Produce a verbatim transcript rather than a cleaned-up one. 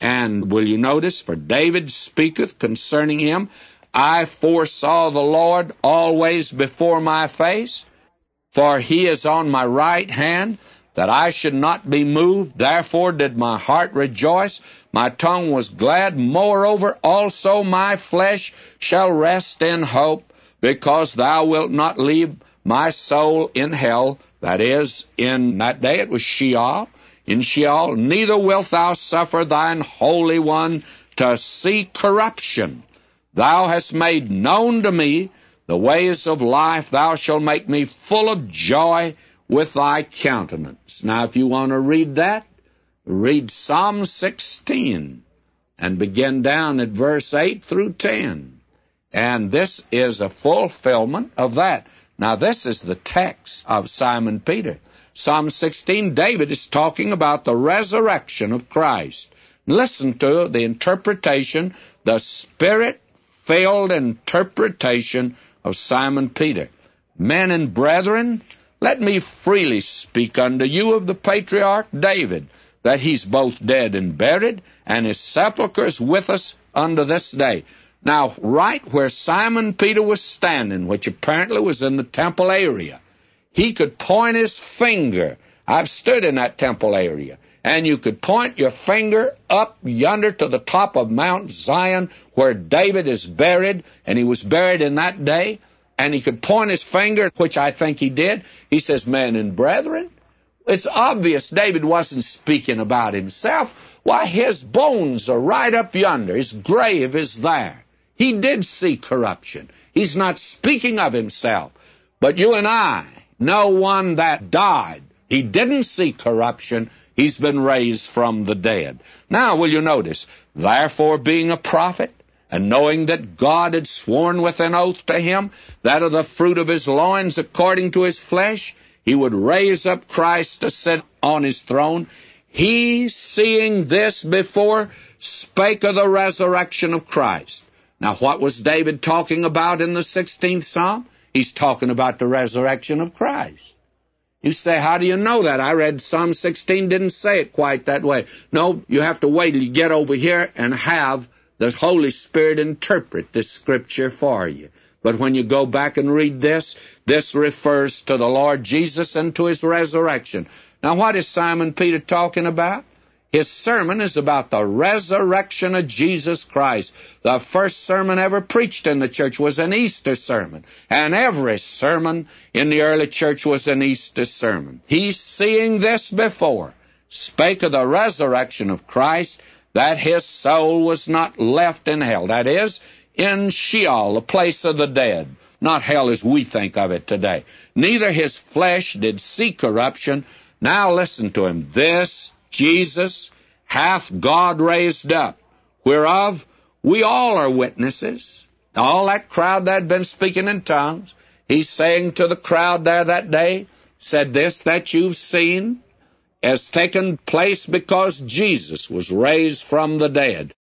And will you notice, for David speaketh concerning him, I foresaw the Lord always before my face, for he is on my right hand, that I should not be moved. Therefore did my heart rejoice, my tongue was glad. Moreover also my flesh shall rest in hope, because thou wilt not leave my soul in hell. That is, in that day it was Sheol. In Sheol, neither wilt thou suffer thine Holy One to see corruption. Thou hast made known to me the ways of life. Thou shalt make me full of joy with thy countenance. Now, if you want to read that, read Psalm sixteen and begin down at verse eight through ten. And this is a fulfillment of that. Now, this is the text of Simon Peter. Psalm sixteen, David is talking about the resurrection of Christ. Listen to the interpretation, the Spirit-filled interpretation of Simon Peter. Men and brethren, let me freely speak unto you of the patriarch David, that he's both dead and buried, and his sepulchre is with us unto this day. Now, right where Simon Peter was standing, which apparently was in the temple area, he could point his finger. I've stood in that temple area. And you could point your finger up yonder to the top of Mount Zion, where David is buried, and he was buried in that day. And he could point his finger, which I think he did. He says, men and brethren. It's obvious David wasn't speaking about himself. Why, his bones are right up yonder. His grave is there. He did see corruption. He's not speaking of himself. But you and I know one that died. He didn't see corruption. He's been raised from the dead. Now, will you notice, therefore being a prophet, and knowing that God had sworn with an oath to him, that of the fruit of his loins according to his flesh, he would raise up Christ to sit on his throne, he, seeing this before, spake of the resurrection of Christ. Now, what was David talking about in the sixteenth Psalm? He's talking about the resurrection of Christ. You say, how do you know that? I read Psalm sixteen, didn't say it quite that way. No, you have to wait till you get over here and have the Holy Spirit interpret this scripture for you. But when you go back and read this, this refers to the Lord Jesus and to his resurrection. Now, what is Simon Peter talking about? His sermon is about the resurrection of Jesus Christ. The first sermon ever preached in the church was an Easter sermon. And every sermon in the early church was an Easter sermon. He, seeing this before, spake of the resurrection of Christ, that his soul was not left in hell. That is, in Sheol, the place of the dead. Not hell as we think of it today. Neither his flesh did see corruption. Now listen to him. This Jesus hath God raised up, whereof we all are witnesses. All that crowd that had been speaking in tongues, he's saying to the crowd there that day, said, this that you've seen has taken place because Jesus was raised from the dead.